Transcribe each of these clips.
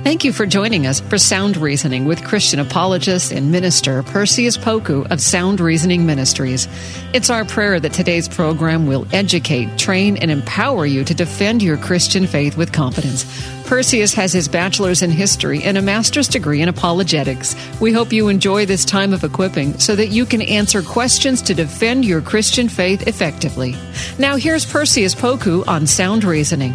Thank you for joining us for Sound Reasoning with Christian apologist and minister Perseus Poku of Sound Reasoning Ministries. It's our prayer that today's program will educate, train, and empower you to defend your Christian faith with confidence. Perseus has his bachelor's in history and a master's degree in apologetics. We hope you enjoy this time of equipping so that you can answer questions to defend your Christian faith effectively. Now here's Perseus Poku on Sound Reasoning.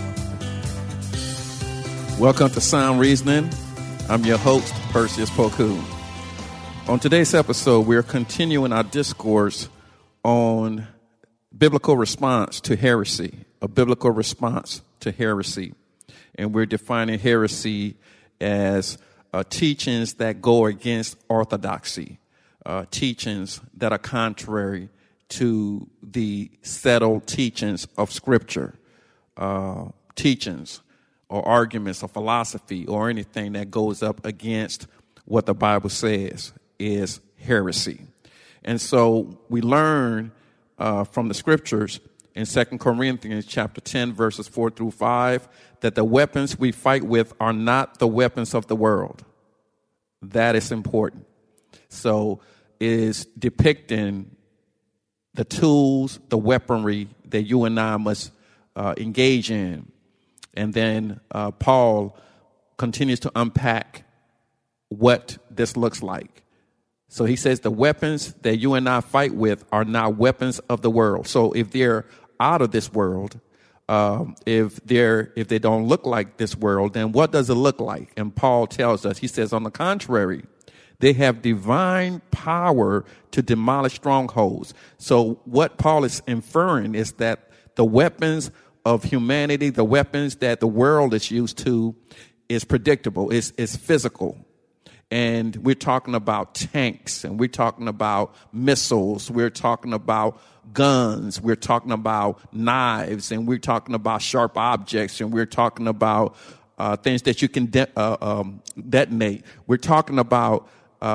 Welcome to Sound Reasoning. I'm your host, Perseus Poku. On today's episode, we're continuing our discourse on biblical response to heresy, a biblical response to heresy. And we're defining heresy as teachings that go against orthodoxy, teachings that are contrary to the settled teachings of Scripture, teachings or arguments or philosophy or anything that goes up against what the Bible says is heresy. And so we learn from the Scriptures in 2 Corinthians chapter 10, verses 4 through 5, that the weapons we fight with are not the weapons of the world. That is important. So it is depicting the tools, the weaponry that you and I must engage in. And then Paul continues to unpack what this looks like. So he says the weapons that you and I fight with are not weapons of the world. So if they're out of this world, if they don't look like this world, then what does it look like? And Paul tells us, he says, on the contrary, they have divine power to demolish strongholds. So what Paul is inferring is that the weapons of humanity, the weapons that the world is used to, is predictable, is physical. And we're talking about tanks, and we're talking about missiles, we're talking about guns, we're talking about knives, and we're talking about sharp objects, and we're talking about things that you can detonate. We're talking about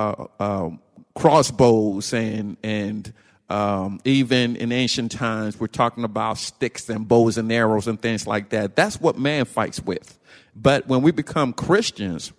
crossbows and even in ancient times, we're talking about sticks and bows and arrows and things like that. That's what man fights with. But when we become Christians,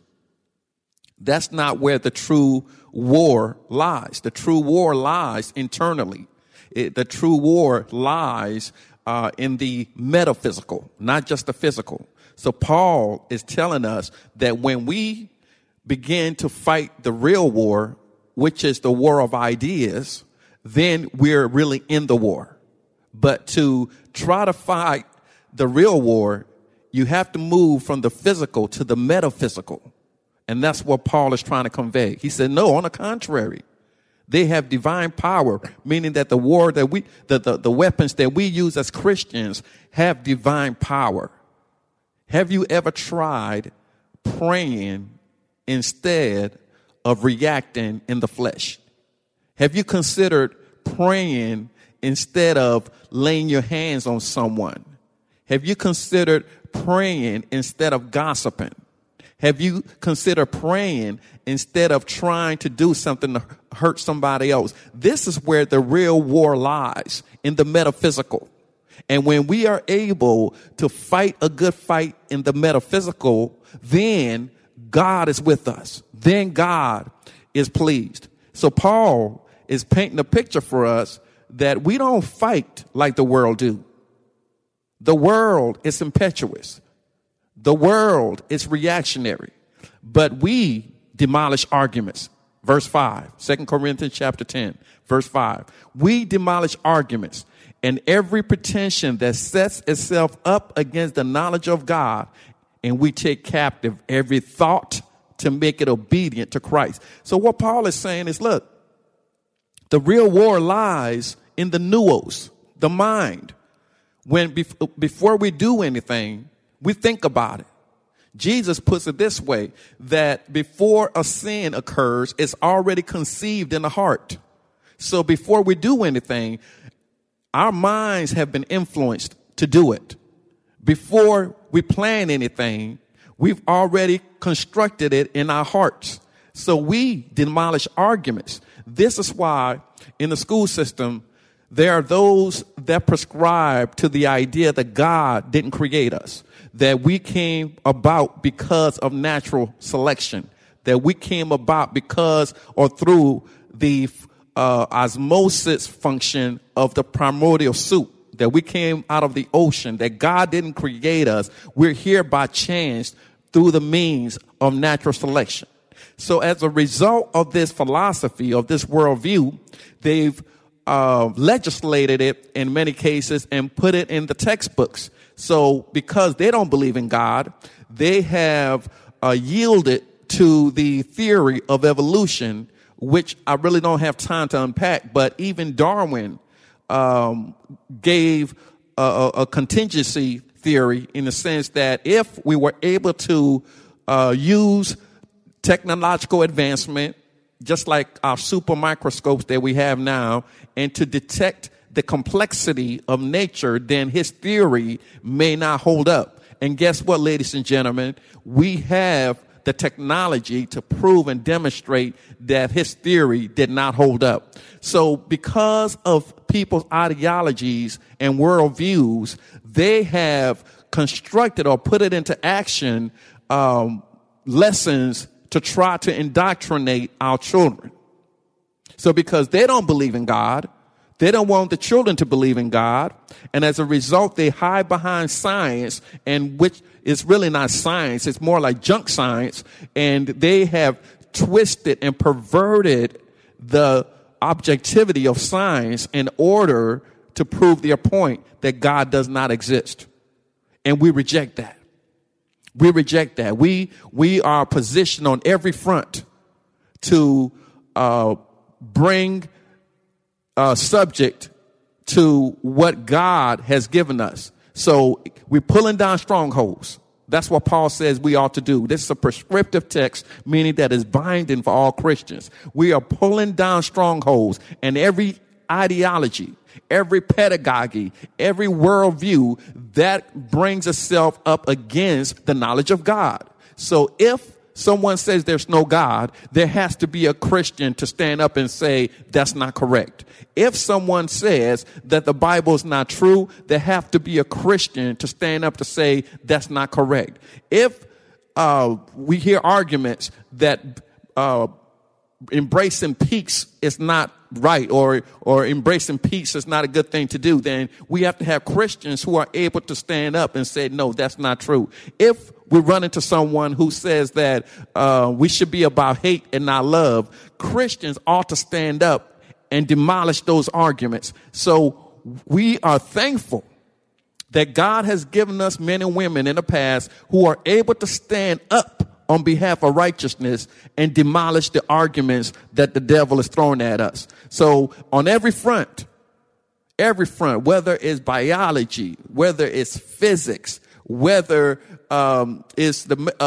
that's not where the true war lies. The true war lies internally. The true war lies in the metaphysical, not just the physical. So Paul is telling us that when we begin to fight the real war, which is the war of ideas, then we're really in the war. But to try to fight the real war, you have to move from the physical to the metaphysical. And that's what Paul is trying to convey. He said, no, on the contrary, they have divine power, meaning that the war that the weapons that we use as Christians have divine power. Have you ever tried praying instead of reacting in the flesh? Have you considered praying instead of laying your hands on someone? Have you considered praying instead of gossiping? Have you considered praying instead of trying to do something to hurt somebody else? This is where the real war lies, in the metaphysical. And when we are able to fight a good fight in the metaphysical, then God is with us. Then God is pleased. So Paul is painting a picture for us that we don't fight like the world do. The world is impetuous. The world is reactionary. But we demolish arguments. Verse 5, 2 Corinthians chapter 10, verse 5. We demolish arguments and every pretension that sets itself up against the knowledge of God, and we take captive every thought to make it obedient to Christ. So what Paul is saying is, look, the real war lies in the nous, the mind. When before we do anything, we think about it. Jesus puts it this way, that before a sin occurs, it's already conceived in the heart. So before we do anything, our minds have been influenced to do it. Before we plan anything, we've already constructed it in our hearts. So we demolish arguments. This is why in the school system, There are those that prescribe to the idea that God didn't create us, that we came about because of natural selection, that we came about because or through the osmosis function of the primordial soup, that we came out of the ocean, that God didn't create us. We're here by chance through the means of natural selection. So as a result of this philosophy, of this worldview, they've legislated it in many cases and put it in the textbooks. So because they don't believe in God, they have yielded to the theory of evolution, which I really don't have time to unpack. But even Darwin gave a contingency theory in the sense that if we were able to use technological advancement, just like our super microscopes that we have now, and to detect the complexity of nature, then his theory may not hold up. And guess what, ladies and gentlemen? We have the technology to prove and demonstrate that his theory did not hold up. So because of people's ideologies and worldviews, they have constructed or put it into action lessons to try to indoctrinate our children. So because they don't believe in God, they don't want the children to believe in God. And as a result, they hide behind science, and which is really not science. It's more like junk science. And they have twisted and perverted the objectivity of science in order to prove their point that God does not exist. And we reject that. We reject that. We are positioned on every front to bring subject to what God has given us. So we're pulling down strongholds. That's what Paul says we ought to do. This is a prescriptive text, meaning that is binding for all Christians. We are pulling down strongholds, and every ideology, every pedagogy, every worldview that brings itself up against the knowledge of God. So if someone says there's no God, there has to be a Christian to stand up and say that's not correct. If someone says that the Bible is not true, there have to be a Christian to stand up to say that's not correct. If we hear arguments that embracing peace is not right, or embracing peace is not a good thing to do, then we have to have Christians who are able to stand up and say, no, that's not true. If we run into someone who says that we should be about hate and not love, Christians ought to stand up and demolish those arguments. So we are thankful that God has given us men and women in the past who are able to stand up on behalf of righteousness and demolish the arguments that the devil is throwing at us. So on every front, whether it's biology, whether it's physics, whether it's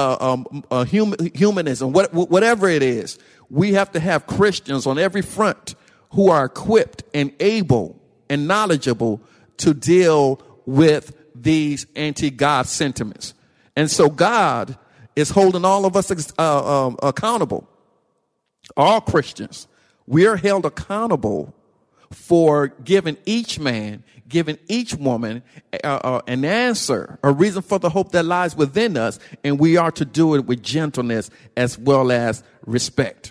the humanism, whatever it is, we have to have Christians on every front who are equipped and able and knowledgeable to deal with these anti-God sentiments. And so God is holding all of us accountable. All Christians, we are held accountable for giving each man, giving each woman an answer, a reason for the hope that lies within us, and we are to do it with gentleness as well as respect.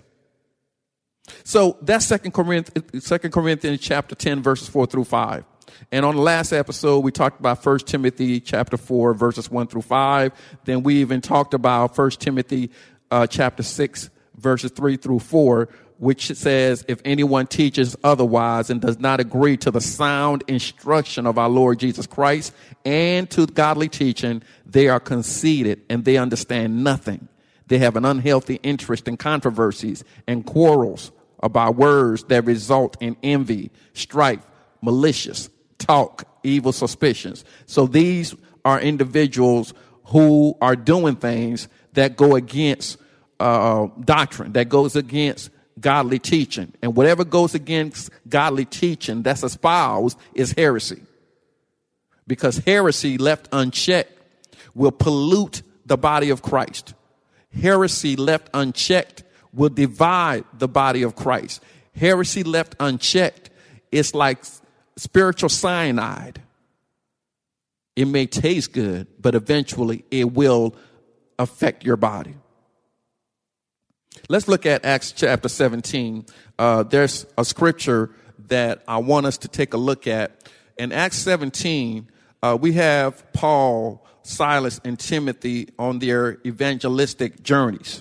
So that's 2 Corinthians chapter 10, verses 4 through 5. And on the last episode, we talked about 1 Timothy chapter 4, verses 1 through 5. Then we even talked about 1 Timothy chapter 6, verses 3 through 4, which says, if anyone teaches otherwise and does not agree to the sound instruction of our Lord Jesus Christ and to godly teaching, they are conceited and they understand nothing. They have an unhealthy interest in controversies and quarrels about words that result in envy, strife, malicious talk, evil suspicions. So these are individuals who are doing things that go against doctrine, that goes against godly teaching. And whatever goes against godly teaching that's espoused is heresy. Because heresy left unchecked will pollute the body of Christ. Heresy left unchecked will divide the body of Christ. Heresy left unchecked is like spiritual cyanide. It may taste good, but eventually it will affect your body. Let's look at Acts chapter 17. There's a scripture that I want us to take a look at. In Acts 17, we have Paul, Silas, and Timothy on their evangelistic journeys.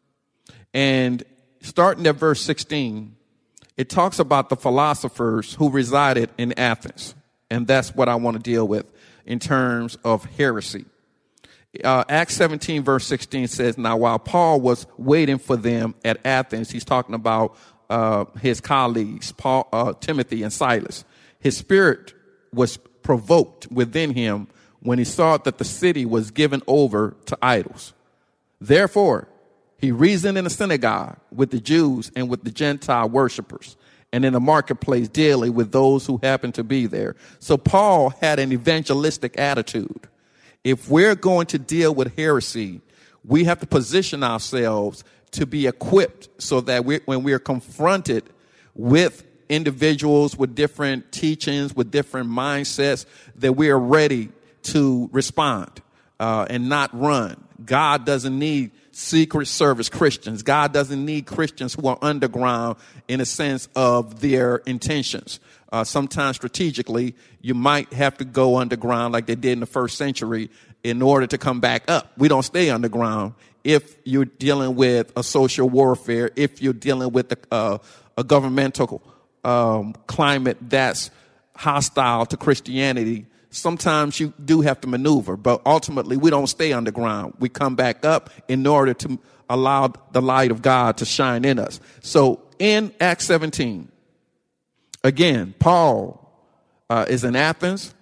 And starting at verse 16, it talks about the philosophers who resided in Athens. And that's what I want to deal with in terms of heresy. Acts 17 verse 16 says, now while Paul was waiting for them at Athens, he's talking about his colleagues, Timothy and Silas. His spirit was provoked within him when he saw that the city was given over to idols. Therefore, he reasoned in the synagogue with the Jews and with the Gentile worshipers, and in the marketplace daily with those who happened to be there. So Paul had an evangelistic attitude. If we're going to deal with heresy, we have to position ourselves to be equipped so that when we are confronted with individuals with different teachings, with different mindsets, that we are ready to respond and not run. God doesn't need secret service Christians. God doesn't need Christians who are underground in a sense of their intentions. Sometimes strategically, you might have to go underground like they did in the first century in order to come back up. We don't stay underground if you're dealing with a social warfare, if you're dealing with a governmental climate that's hostile to Christianity. Sometimes you do have to maneuver, but ultimately we don't stay underground. We come back up in order to allow the light of God to shine in us. So in Acts 17, again, Paul is in Athens,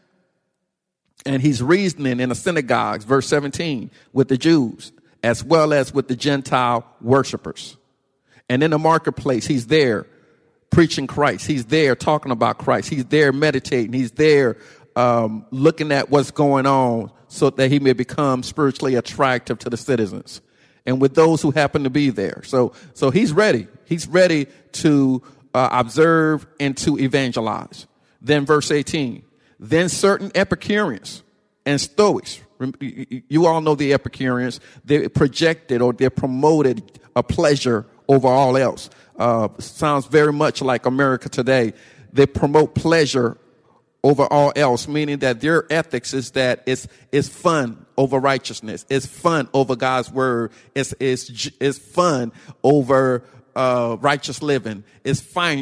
and he's reasoning in the synagogues, verse 17, with the Jews as well as with the Gentile worshipers. And in the marketplace, he's there preaching Christ. He's there talking about Christ. He's there meditating. He's there looking at what's going on so that he may become spiritually attractive to the citizens and with those who happen to be there. So he's ready. He's ready to observe and to evangelize. Then verse 18, then certain Epicureans and Stoics, you all know the Epicureans, they projected or they promoted a pleasure over all else. Sounds very much like America today. They promote pleasure over all else, meaning that their ethics is that it's fun over righteousness. It's fun over God's word. It's fun over righteous living. It's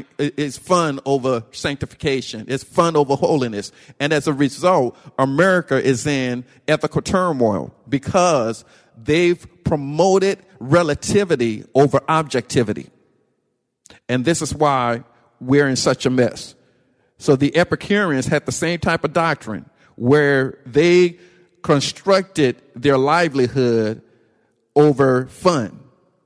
fun over sanctification. It's fun over holiness. And as a result, America is in ethical turmoil because they've promoted relativity over objectivity. And this is why we're in such a mess. So the Epicureans had the same type of doctrine where they constructed their livelihood over fun,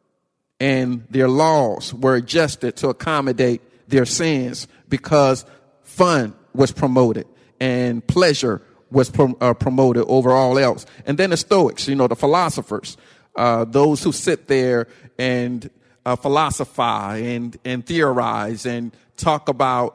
and their laws were adjusted to accommodate their sins because fun was promoted and pleasure was promoted over all else. And then the Stoics, the philosophers, those who sit there and philosophize and theorize and talk about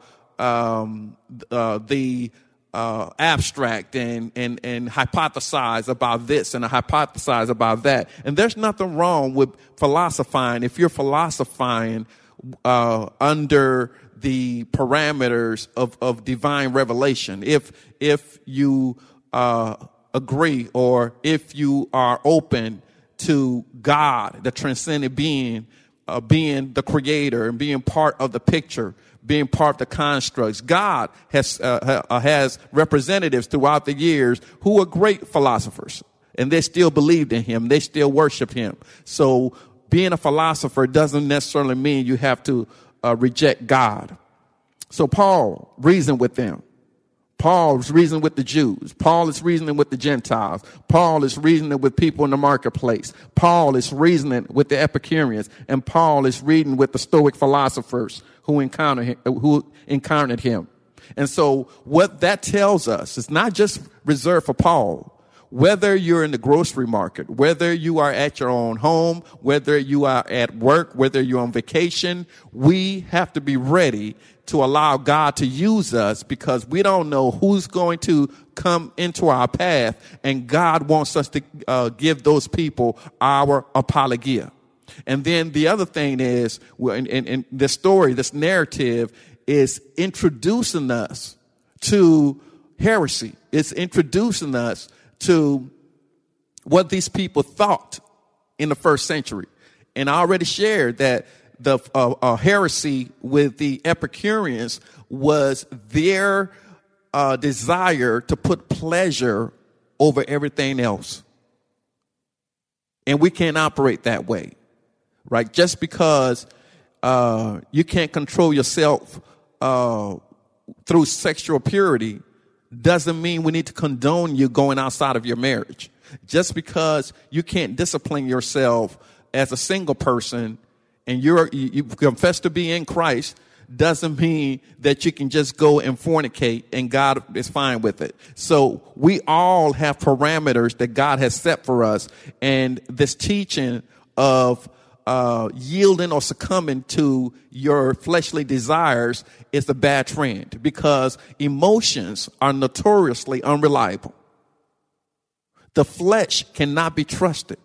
the abstract and hypothesize about this and hypothesize about that. And there's nothing wrong with philosophizing if you're philosophizing under the parameters of divine revelation. If you agree, or if you are open to God, the transcendent being, being the creator and being part of the picture, being part of the constructs. God has representatives throughout the years who are great philosophers, and they still believed in him. They still worshiped him. So being a philosopher doesn't necessarily mean you have to reject God. So Paul reasoned with them. Paul is reasoning with the Jews. Paul is reasoning with the Gentiles. Paul is reasoning with people in the marketplace. Paul is reasoning with the Epicureans. And Paul is reasoning with the Stoic philosophers who encountered him. And so what that tells us is not just reserved for Paul. Whether you're in the grocery market, whether you are at your own home, whether you are at work, whether you're on vacation, we have to be ready to allow God to use us, because we don't know who's going to come into our path, and God wants us to give those people our apologia. And then the other thing is, in this story, this narrative is introducing us to heresy. It's introducing us to what these people thought in the first century. And I already shared that the heresy with the Epicureans was their desire to put pleasure over everything else. And we can't operate that way, right? Just because you can't control yourself through sexual purity doesn't mean we need to condone you going outside of your marriage. Just because you can't discipline yourself as a single person and you confess to be in Christ doesn't mean that you can just go and fornicate and God is fine with it. So we all have parameters that God has set for us, and this teaching of yielding or succumbing to your fleshly desires is a bad trend, because emotions are notoriously unreliable. The flesh cannot be trusted.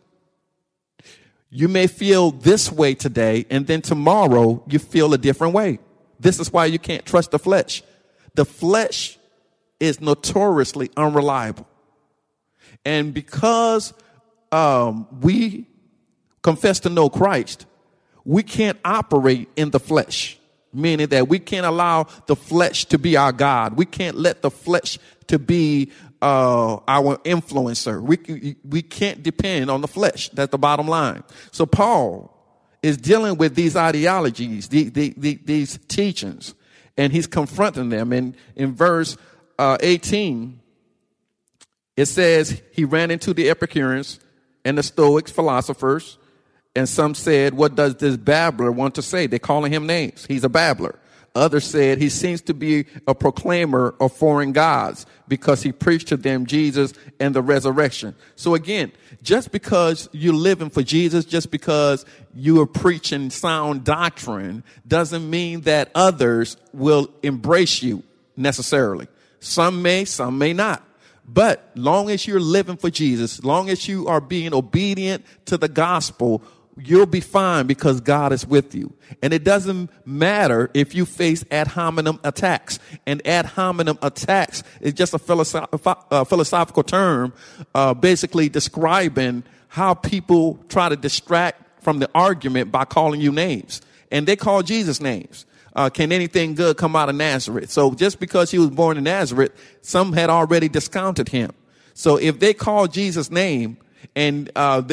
You may feel this way today, and then tomorrow you feel a different way. This is why you can't trust the flesh. The flesh is notoriously unreliable. And because we confess to know Christ, we can't operate in the flesh, meaning that we can't allow the flesh to be our God. We can't let the flesh to be our influencer. We can't depend on the flesh. That's the bottom line. So Paul is dealing with these ideologies, these teachings, and he's confronting them. And in verse 18, it says he ran into the Epicureans and the Stoics, philosophers, and some said, "What does this babbler want to say?" They're calling him names. He's a babbler. Others said he seems to be a proclaimer of foreign gods because he preached to them Jesus and the resurrection. So again, just because you're living for Jesus, just because you are preaching sound doctrine, doesn't mean that others will embrace you necessarily. Some may not. But long as you're living for Jesus, long as you are being obedient to the gospel, you'll be fine because God is with you. And it doesn't matter if you face ad hominem attacks. And ad hominem attacks is just a philosophical term, basically describing how people try to distract from the argument by calling you names. And they call Jesus names. Can anything good come out of Nazareth? So just because he was born in Nazareth, some had already discounted him. So if they call Jesus' name, and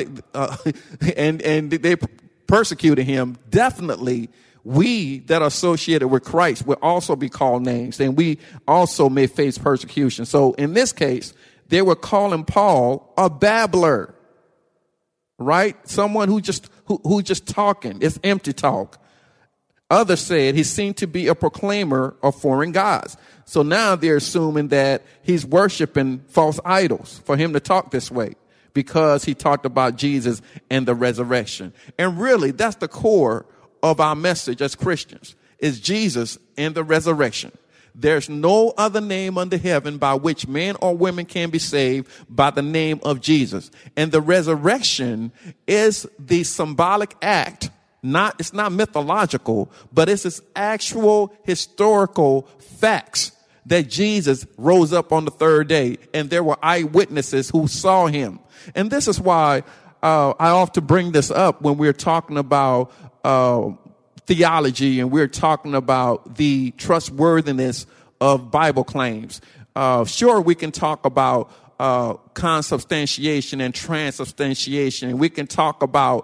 they persecuted him, definitely we that are associated with Christ will also be called names, and we also may face persecution. So in this case, they were calling Paul a babbler, right? Someone who just talking. It's empty talk. Others said he seemed to be a proclaimer of foreign gods. So now they're assuming that he's worshiping false idols for him to talk this way, because he talked about Jesus and the resurrection. And really, that's the core of our message as Christians, is Jesus and the resurrection. There's no other name under heaven by which men or women can be saved by the name of Jesus. And the resurrection is the symbolic act. It's not mythological, but it's this actual historical facts that Jesus rose up on the third day, and there were eyewitnesses who saw him. And this is why I often bring this up when we're talking about theology and we're talking about the trustworthiness of Bible claims. Sure, we can talk about consubstantiation and transubstantiation, and we can talk about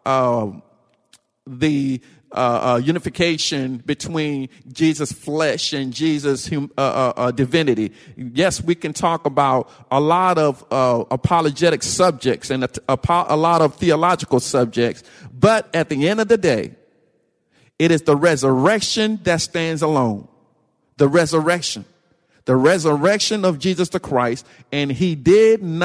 the unification between Jesus' flesh and Jesus' divinity. Yes, we can talk about a lot of apologetic subjects and a lot of theological subjects, but at the end of the day, it is the resurrection that stands alone. The resurrection of Jesus the Christ, and he did not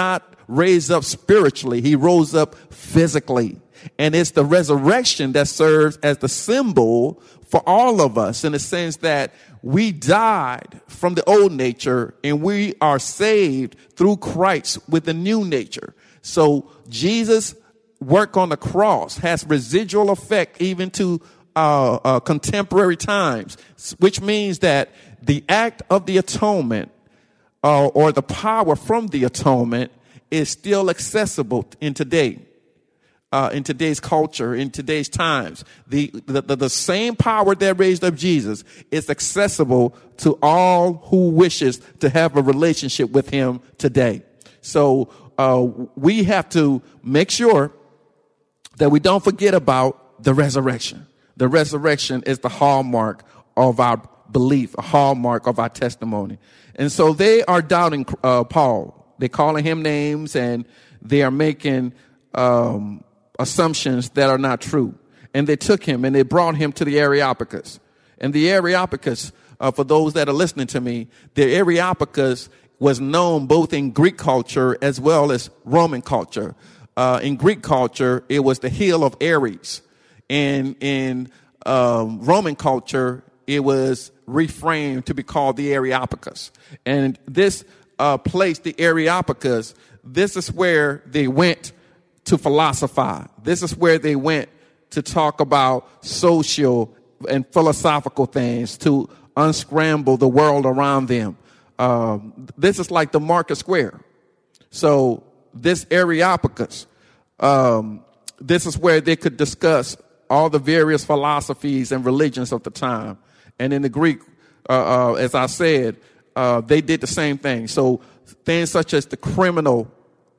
raised up spiritually. He rose up physically. And it's the resurrection that serves as the symbol for all of us, in the sense that we died from the old nature and we are saved through Christ with the new nature. So Jesus' work on the cross has residual effect even to contemporary times, which means that the act of the atonement or the power from the atonement is still accessible in today's culture, in today's times. The same power that raised up Jesus is accessible to all who wishes to have a relationship with him today. So we have to make sure that we don't forget about the resurrection. The resurrection is the hallmark of our belief, a hallmark of our testimony. And so they are doubting Paul. They're calling him names, and they are making assumptions that are not true. And they took him and they brought him to the Areopagus. And the Areopagus, for those that are listening to me, the Areopagus was known both in Greek culture as well as Roman culture. In Greek culture, it was the hill of Ares. And in Roman culture, it was reframed to be called the Areopagus. And this place, the Areopagus, this is where they went to philosophize. This is where they went to talk about social and philosophical things, to unscramble the world around them. This is like the market square. So this Areopagus, this is where they could discuss all the various philosophies and religions of the time. And in the Greek, as I said, they did the same thing. So things such as the criminal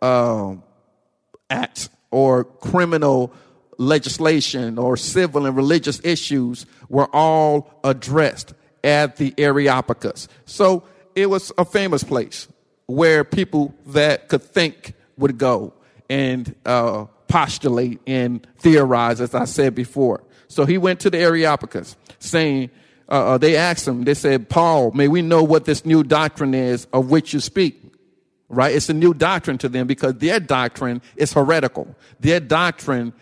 act or criminal legislation or civil and religious issues were all addressed at the Areopagus. So it was a famous place where people that could think would go and postulate and theorize, as I said before. So he went to the Areopagus saying, they asked him, they said, Paul, may we know what this new doctrine is of which you speak? Right? It's a new doctrine to them because their doctrine is heretical. Their doctrine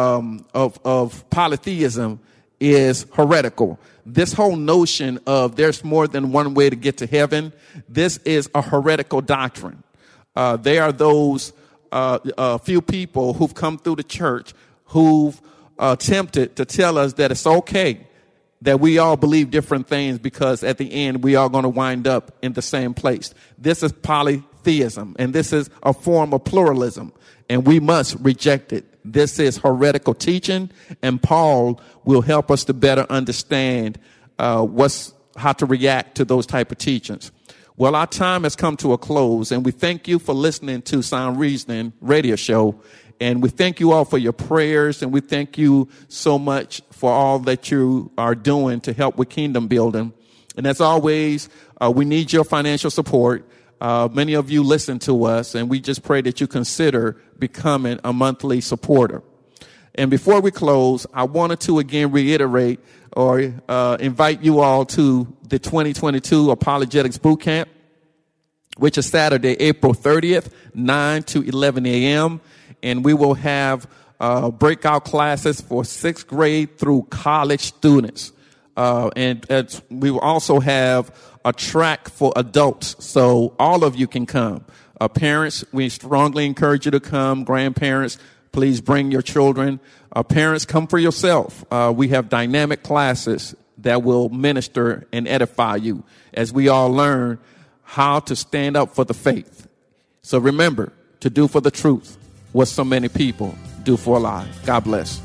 of polytheism is heretical. This whole notion of there's more than one way to get to heaven, this is a heretical doctrine. They are those few people who've come through the church who've attempted to tell us that it's okay that we all believe different things because at the end we are going to wind up in the same place. This is polytheism, and this is a form of pluralism, and we must reject it. This is heretical teaching, and Paul will help us to better understand how to react to those type of teachings. Well, our time has come to a close, and we thank you for listening to Sound Reasoning radio show. And we thank you all for your prayers, and we thank you so much for all that you are doing to help with kingdom building. And as always, we need your financial support. Many of you listen to us, and we just pray that you consider becoming a monthly supporter. And before we close, I wanted to again reiterate or invite you all to the 2022 Apologetics Boot Camp, which is Saturday, April 30th, 9 to 11 a.m., and we will have breakout classes for 6th grade through college students. And we will also have a track for adults, so all of you can come. Parents, we strongly encourage you to come. Grandparents, please bring your children. Parents, come for yourself. We have dynamic classes that will minister and edify you as we all learn how to stand up for the faith. So remember to do for the truth what so many people do for a lie. God bless.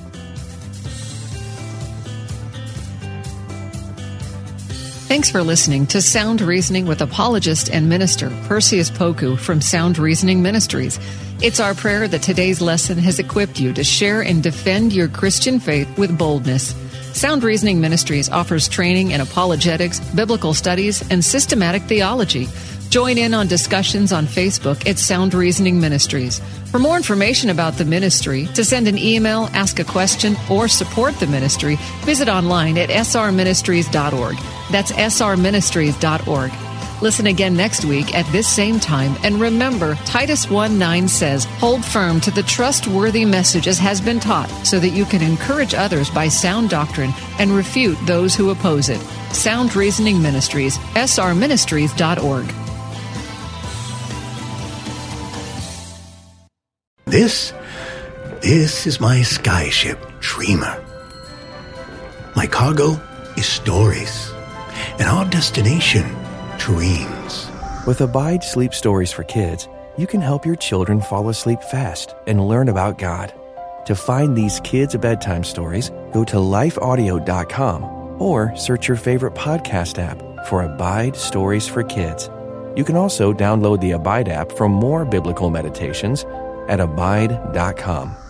Thanks for listening to Sound Reasoning with apologist and minister Perseus Poku from Sound Reasoning Ministries. It's our prayer that today's lesson has equipped you to share and defend your Christian faith with boldness. Sound Reasoning Ministries offers training in apologetics, biblical studies, and systematic theology. Join in on discussions on Facebook at Sound Reasoning Ministries. For more information about the ministry, to send an email, ask a question, or support the ministry, visit online at srministries.org. That's srministries.org. Listen again next week at this same time, and remember, Titus 1:9 says, "Hold firm to the trustworthy message as has been taught, so that you can encourage others by sound doctrine and refute those who oppose it." Sound Reasoning Ministries, srministries.org. This is my skyship, Dreamer. My cargo is stories, and our destination, dreams. With Abide Sleep Stories for Kids, you can help your children fall asleep fast and learn about God. To find these kids' bedtime stories, go to lifeaudio.com or search your favorite podcast app for Abide Stories for Kids. You can also download the Abide app for more biblical meditations at abide.com.